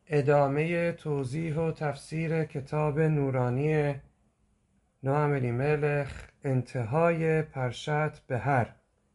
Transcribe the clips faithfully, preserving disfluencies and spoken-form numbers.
ادامه توضیح و تفسیر کتاب نورانی نوح الیملک، انتهای پرشت بحر.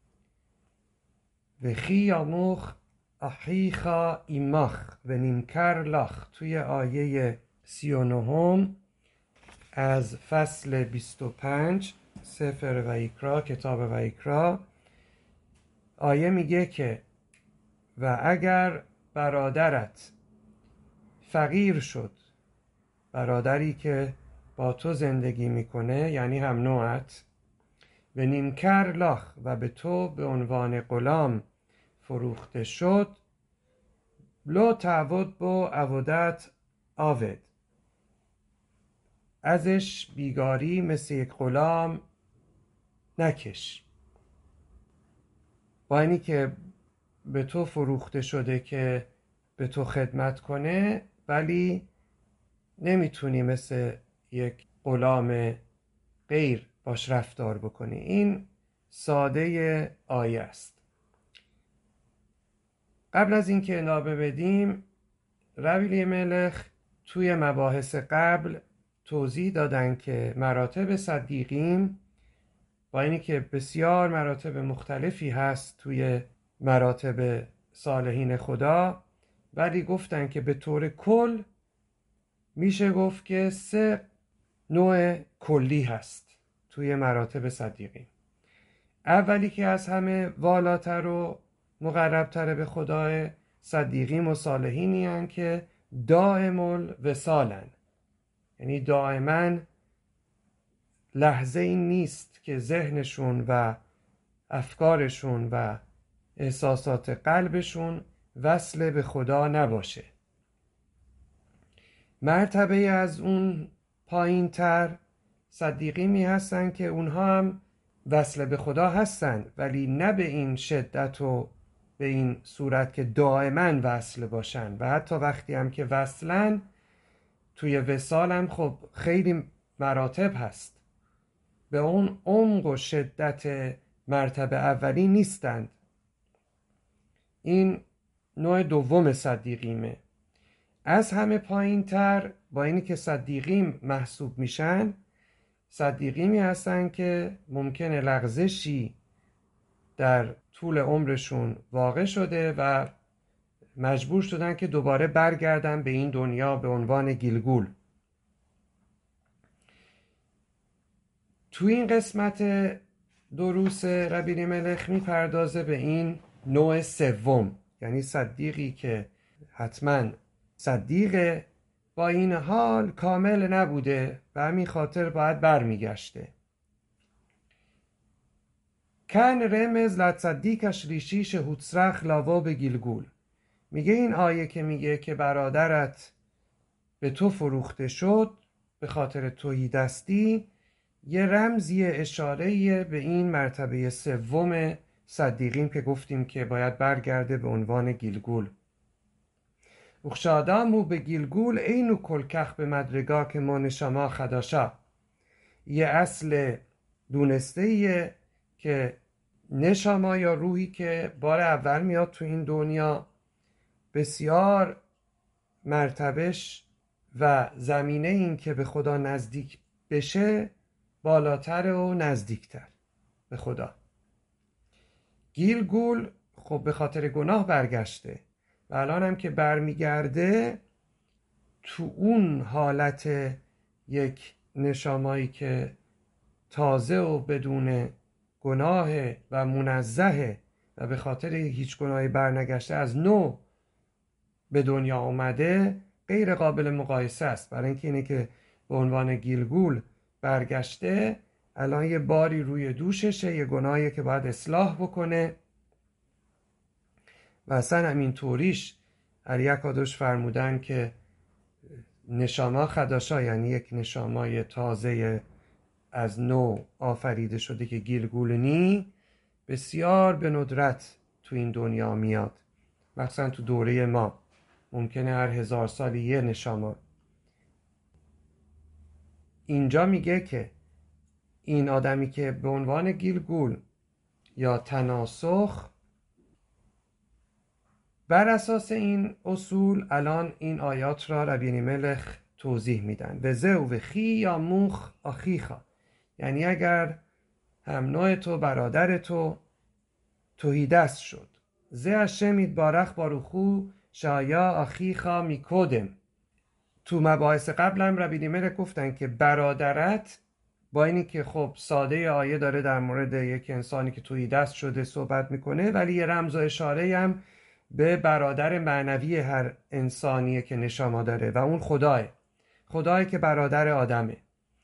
وخی یاموخ اخیخا ایماخ و نیمکر لخ، توی آیه سی و نهم از فصل بیست و پنج سفر ویکرا، کتاب ویکرا. آیه میگه که و اگر برادرت فقیر شد، برادری که با تو زندگی میکنه یعنی هم نوعت، و نیمکر لاخ و به تو به عنوان غلام فروخته شد، لو تعود با عودت آود، ازش بیگاری مثل یک غلام نکش. با اینی که به تو فروخته شده که به تو خدمت کنه، ولی نمیتونی مثل یک غلام غیر باش رفتار بکنی. این ساده آیه است. قبل از اینکه ادامه بدیم، ربی الیملک توی مباحث قبل توضیح دادن که مراتب صدیقین، با اینی که بسیار مراتب مختلفی هست توی مراتب صالحین خدا، ولی گفتن که به طور کل میشه گفت که سه نوع کلی هست توی مراتب صدیقین. اولی که از همه والاتر و مقربتر به خدای، صدیقین و صالحینی هستند که دائم الوصالن، یعنی دائما لحظه این نیست که ذهنشون و افکارشون و احساسات قلبشون وصل به خدا نباشه. مرتبه از اون پایین تر صدیقینی هستن که اونها هم وصل به خدا هستن، ولی نه به این شدت و به این صورت که دائما وصل باشن، و حتی وقتی هم که وصلن توی وصال هم خب خیلی مراتب هست، به اون عمق و شدت مرتبه اولی نیستند. این نوع دوم صدیقیمه. از همه پایین تر، با اینی که صدیقین محسوب میشن، صدیقینی هستن که ممکنه لغزشی در طول عمرشون واقع شده و مجبور شدن که دوباره برگردن به این دنیا به عنوان گیلگول. تو این قسمت دروس ربی الیملک میپردازه به این نوع سوم، یعنی صدیقی که حتما صدیقه، با این حال کامل نبوده و همین خاطر باید برمیگشته. کن رمز لتصدیقش ریشیش هوتسرخ لاوا به گیلگول. میگه این آیه که میگه که برادرت به تو فروخته شد به خاطر توحیدستی، یه رمزی اشاره‌ای به این مرتبه سوم صدیقین که گفتیم که باید برگرده به عنوان گیلگول. اخشادامو به گیلگول اینو کلکخ به مدرگاه که ما نشما خداشا. یه اصل دونسته ایه که نشما یا روحی که بار اول میاد تو این دنیا، بسیار مرتبش و زمینه این که به خدا نزدیک بشه بالاتر و نزدیکتر به خدا. گیلگول خب به خاطر گناه برگشته و الان هم که برمیگرده تو اون حالت یک نشامایی که تازه و بدون گناه و منزه و به خاطر هیچ گناهی برنگشته از نو به دنیا آمده، غیر قابل مقایسه است. برای اینکه اینه که به عنوان گیلگول برگشته، الان یه باری روی دوششه، یه گناهی که باید اصلاح بکنه و اصلا همین طوریش علی اکادوش فرمودن که نشاما خداشا، یعنی یک نشامای تازه از نو آفریده شده که گیلگولنی، بسیار به ندرت تو این دنیا میاد. مثلا تو دوره ما ممکنه هر هزار سالی یه نشاما. اینجا میگه که این آدمی که به عنوان گیلگول یا تناسخ بر اساس این اصول الان این آیات را ربی الیملک توضیح میدن. و زو و خی یا موخ آخیخا، یعنی اگر هم نوع تو برادر تو توحیدست شد، زه هشم یتبارک باروخو شایا آخیخا میکودم. تو مباحث قبلم ربی الیملک گفتن که برادرت، با اینی که خب ساده آیه داره در مورد یک انسانی که توحیدست شده صحبت میکنه، ولی یه رمز و اشاره هم به برادر معنوی هر انسانیه که نشما داره و اون خداه خدایی که برادر آدمه.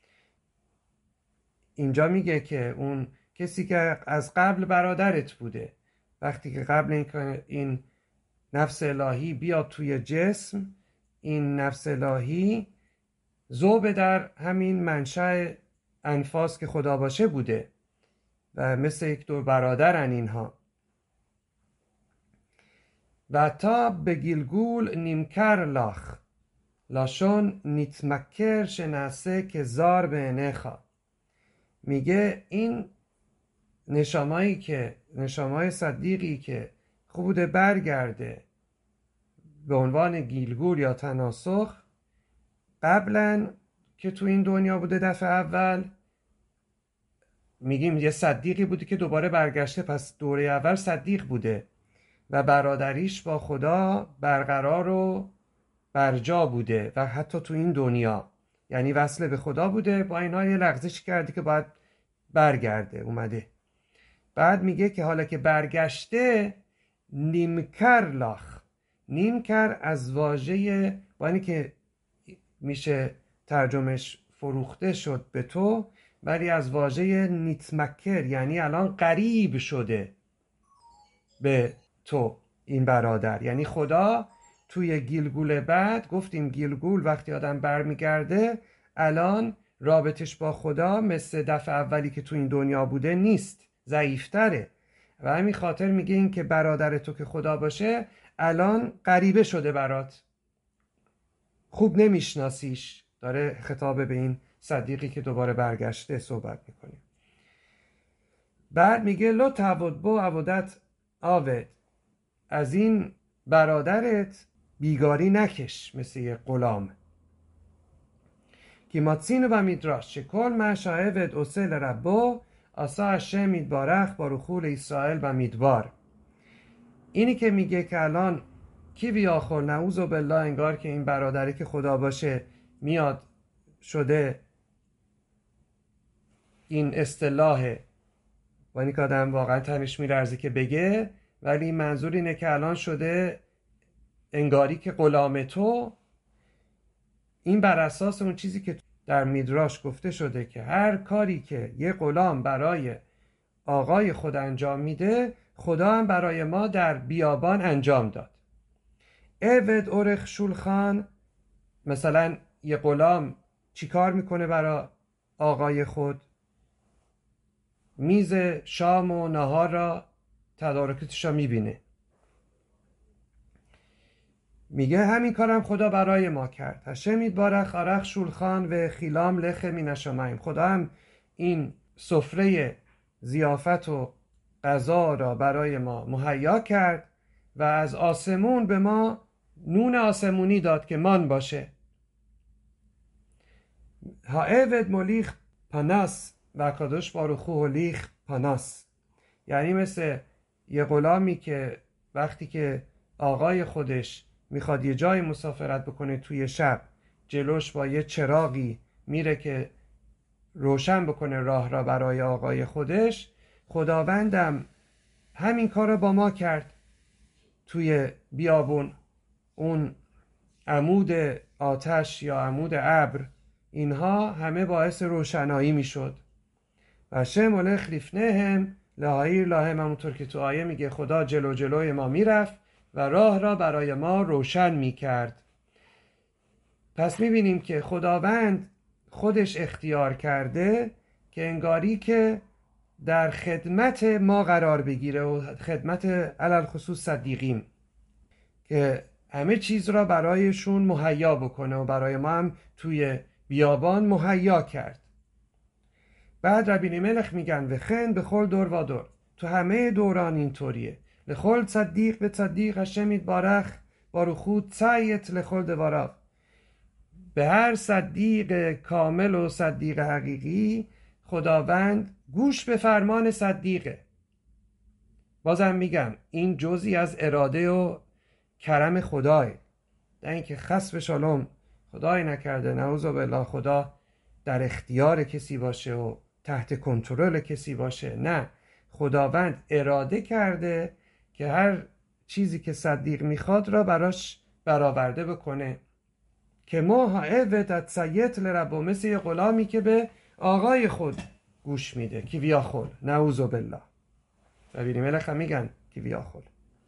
اینجا میگه که اون کسی که از قبل برادرت بوده، وقتی که قبل این, این نفس الهی بیاد توی جسم، این نفس الهی ذوب در همین منشأ انفاس که خدا باشه بوده و مثل یک دو برادرن اینها. و تا به گیلگول نیمکر لاخ لاشون نیتمکر شناسه که زار به نخا. میگه این نشامایی که نشامای صدیقی که خوب بوده برگرده به عنوان گیلگول یا تناسخ، قبلا که تو این دنیا بوده دفعه اول، میگیم یه صدیقی بوده که دوباره برگشته، پس دوره اول صدیق بوده و برادریش با خدا برقرار و برجا بوده و حتی تو این دنیا، یعنی وصل به خدا بوده. با اینها یه لغزش کرده که باید برگرده، اومده. بعد میگه که حالا که برگشته نیمکر لاخ. نیمکر از واژه، با اینی که میشه ترجمش فروخته شد به تو، ولی از واژه نیتمکر، یعنی الان قریب شده به تو این برادر. یعنی خدا توی گیلگول بعد، گفتیم گیلگول وقتی آدم برمیگرده الان رابطش با خدا مثل دفعه اولی که تو این دنیا بوده نیست، ضعیفتره و همین خاطر میگه این که برادر تو که خدا باشه الان غریبه شده برات، خوب نمیشناسیش. داره خطاب به این صدیقی که دوباره برگشته صحبت میکنه. بعد میگه لو تعود بو عبودت آود، از این برادرت بیگاری نکش مثل یه غلام. که ماتسین و میدراش چه کل مشاهد اصل ربو آسا هشم یتبارک باروخول اسرائیل و میدبار. اینی که میگه که الان کی بیاخور نعوذ بالله، انگار که این برادری که خدا باشه میاد شده این اصطلاحه و اینی که آدم واقعا تنش میلرزه که بگه، ولی منظور اینه که الان شده انگاری که غلام تو. این بر اساس اون چیزی که در میدراش گفته شده که هر کاری که یه غلام برای آقای خود انجام میده، خدا هم برای ما در بیابان انجام داد. عبد اورخ شولخان، مثلا یه غلام چی کار میکنه برای آقای خود؟ میز شام و نهار را تدارکاتش را میبینه. میگه همین کارم خدا برای ما کرد. هشم یتبارک آرخ شولخان و خیلام لخ من الشمایم. خدا هم این سفره ضیافت و غذا را برای ما مهیا کرد و از آسمون به ما نون آسمونی داد که مان باشه. ها عبد ملیخ پاناس و کادوش باروخو هلیخ پاناس، یعنی مثل یه غلامی که وقتی که آقای خودش میخواد یه جای مسافرت بکنه توی شب، جلوش با یه چراغی میره که روشن بکنه راه را برای آقای خودش. خداوندم همین کار رو با ما کرد توی بیابون. اون عمود آتش یا عمود ابر، اینها همه باعث روشنایی میشد. و شمال خلیفنهم لهایر لاهم، همونطور که تو آیه میگه خدا جلو جلوی ما میرفت و راه را برای ما روشن میکرد. پس میبینیم که خداوند خودش اختیار کرده که انگاری که در خدمت ما قرار بگیره و خدمت علل خصوص صدیقین، که همه چیز را برایشون مهیا بکنه و برای ما هم توی بیابان مهیا کرد. بعد ربی الیملک میگن و خن به خل دور و دور، تو همه دوران اینطوریه. לכל صدیق به صدیق هشم یتبارک باروخو ציית לכל דבריו. به هر صدیق کامل و صدیق حقیقی خداوند گوش به فرمان صدیقه. بازم میگم این جزئی از اراده و کرم خداه. نه اینکه خسف شالوم خدای نکرده نعوذ بالله خدا در اختیار کسی باشه و تحت کنترل کسی باشه. نه، خداوند اراده کرده که هر چیزی که صدیق میخواد را براش برآورده بکنه. که ما عبد تصیت لربو، مثل یه غلامی که به آقای خود گوش میده. کی ویاخل نعوذ بالله. ربی ملخ هم میگن کی ویاخل.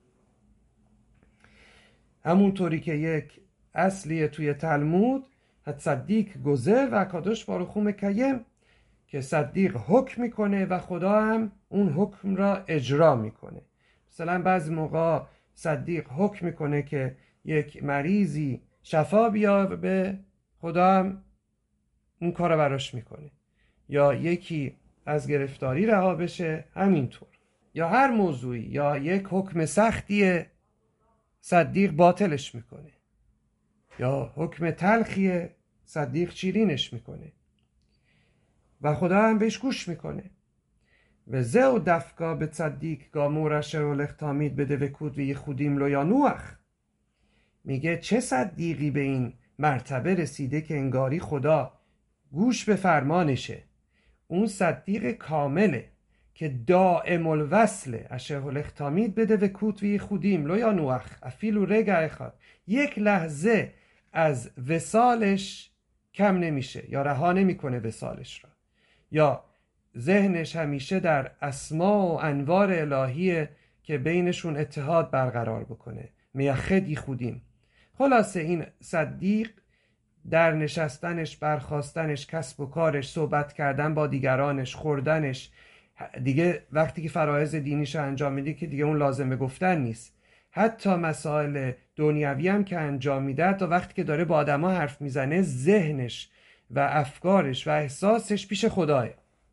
همونطوری که یک اصلیه توی تلمود صدیق گذر و کادوش باروخو مکیم، که صدیق حکم میکنه و خدا هم اون حکم را اجرا میکنه. مثلا بعضی موقع صدیق حکم میکنه که یک مریضی شفا بیابه، خدا هم اون کار براش میکنه. یا یکی از گرفتاری رها بشه، همینطور. یا هر موضوعی، یا یک حکم سختیه صدیق باطلش میکنه، یا حکم تلخیه صدیق شیرینش میکنه و خدا هم بهش گوش میکنه. و زه و دفکا به صدیق گامورش رو لختامید بده و کود و یخودیم لو یا نوخ. میگه چه صدیقی به این مرتبه رسیده که انگاری خدا گوش به فرمانشه. اون صدیق کامله که دائم الوصله. اشهر لختامید بده و کود و یخودیم لو یا نوخ افیلو رگع اخاد، یک لحظه از وصالش کم نمیشه یا رها نمیکنه وصالش را، یا ذهنش همیشه در اسما و انوار الهیه که بینشون اتحاد برقرار بکنه. میخد یخودیم. خلاصه این صدیق در نشستنش، برخاستنش، کسب و کارش، صحبت کردن با دیگرانش، خوردنش، دیگه وقتی که فرایض دینیش انجام میده که دیگه اون لازمه گفتن نیست. حتی مسائل دنیوی هم که انجام میده، تا وقتی که داره با آدما حرف میزنه ذهنش و افکارش و احساسش پیش خداه.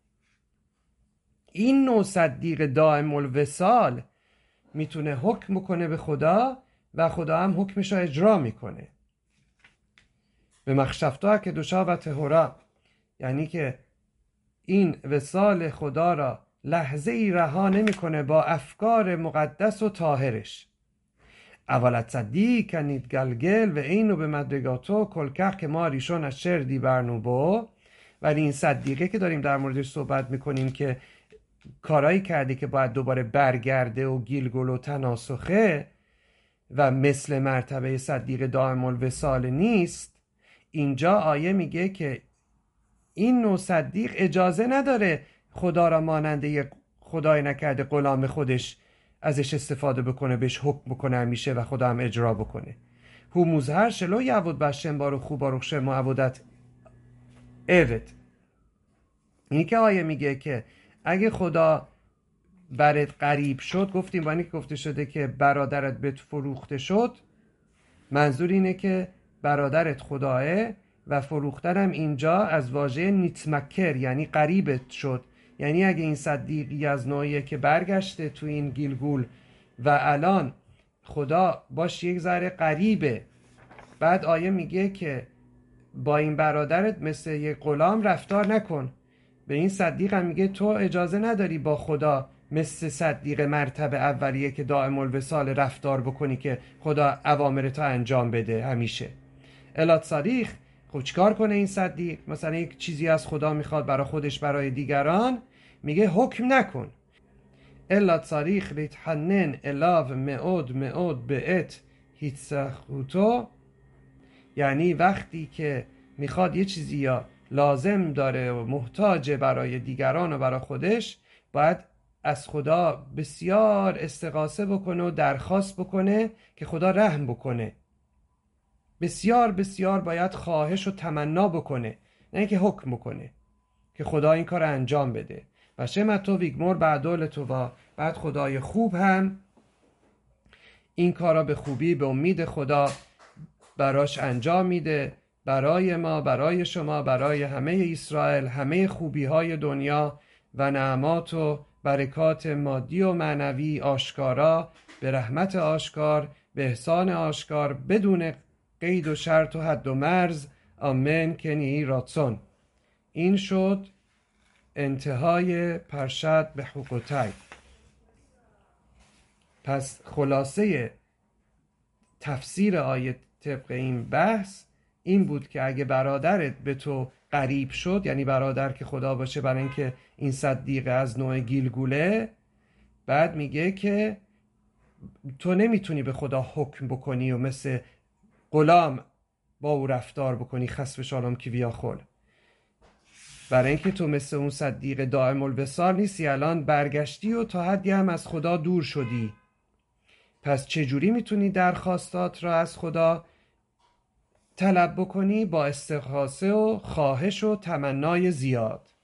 این نوع صدیق دائم الوصال میتونه حکم کنه به خدا و خدا هم حکمش رو اجرا میکنه. به مخشفتا که دوشا و تهورا، یعنی که این وصال خدا را لحظه ای رها نمیکنه با افکار مقدس و طاهرش. اولت صدیق کنید گلگل و اینو به مدرگاتو کلکخ که ما ریشون از شردی برنو با. ولی این صدیقه که داریم در موردش صحبت میکنیم که کارایی کرده که باید دوباره برگرده و گیلگل و تناسخه و مثل مرتبه صدیق دائم الوصال نیست، اینجا آیه میگه که این نوع صدیق اجازه نداره خدا را ماننده یک خدای نکرده غلام خودش ازش استفاده بکنه، بهش حکم بکنه همیشه و خدا هم اجرا بکنه. هو موزهر شلو یعود بشن بارو خوب بارو شما عبودت اوید. اینی که آیه میگه که اگه خدا برات غریب شد، گفتیم با اینی که گفته شده که برادرت بهت فروخته شد، منظور اینه که برادرت خداه و فروختن هم اینجا از واژه نیتمکر یعنی غریبت شد. یعنی اگه این صدیقی از نوعیه که برگشته تو این گیلگول و الان خدا باش یک ذره غریبه، بعد آیه میگه که با این برادرت مثل یک غلام رفتار نکن. به این صدیق هم میگه تو اجازه نداری با خدا مثل صدیق مرتبه اولیه که دائم الوصال رفتار بکنی که خدا اوامرتو انجام بده همیشه. الات صدیق خب چیکار کنه این صدیق؟ مثلا یک چیزی از خدا میخواد برای خودش، برای دیگران، میگه حکم نکن. الات صدیق لیتحنن الاو معود معود بهت هیتسخوتو، یعنی وقتی که میخواد یه چیزی یا لازم داره و محتاجه برای دیگران و برای خودش، باید از خدا بسیار استغاثه بکنه و درخواست بکنه که خدا رحم بکنه. بسیار بسیار باید خواهش و تمنا بکنه، نه اینکه حکم بکنه که خدا این کار انجام بده. و شمتو ویگمور بعدول تو و بعد خدای خوب هم این کارا به خوبی به امید خدا براش انجام میده، برای ما، برای شما، برای همه اسرائیل، همه خوبی های دنیا و نعمات و برکات مادی و معنوی آشکارا، به رحمت آشکار، به احسان آشکار، بدون قید و شرط و حد و مرز. آمن کنی راتسون. این شد انتهای پرشد به حکوتای. پس خلاصه تفسیر آیه طبق این بحث این بود که اگه برادرت به تو قریب شد، یعنی برادر که خدا باشه برای اینکه این صدیقه از نوع گیلگوله، بعد میگه که تو نمیتونی به خدا حکم بکنی و مثل غلام با او رفتار بکنی، خسف شالام کی بیا خل، برای اینکه تو مثل اون صدیق دائم الوصال نیستی، الان برگشتی و تا حدی هم از خدا دور شدی. پس چجوری میتونی درخواستات را از خدا طلب بکنی؟ با استغاثه و خواهش و تمنای زیاد.